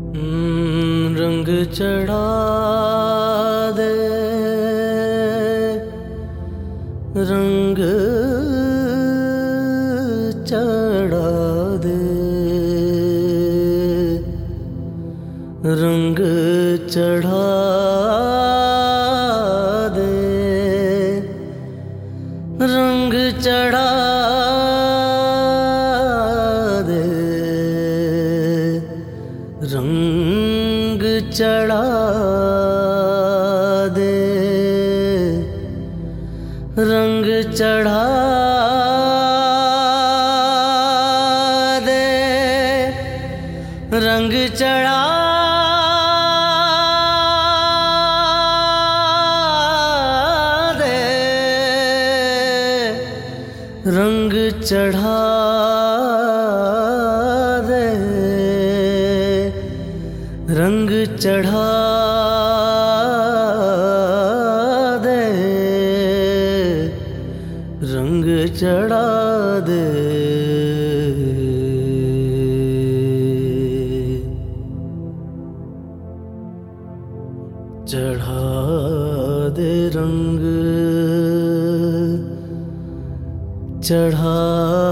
रंग चढ़ा दे, रंग चढ़ा दे, रंग चढ़ा दे, रंग चढ़ा दे, रंग चढ़ा दे, रंग चढ़ा दे, रंग चढ़ा दे, रंग चढ़ा दे, रंग चढ़ा दे, रंग चढ़ा दे। चढ़ा दे रंग, चढ़ा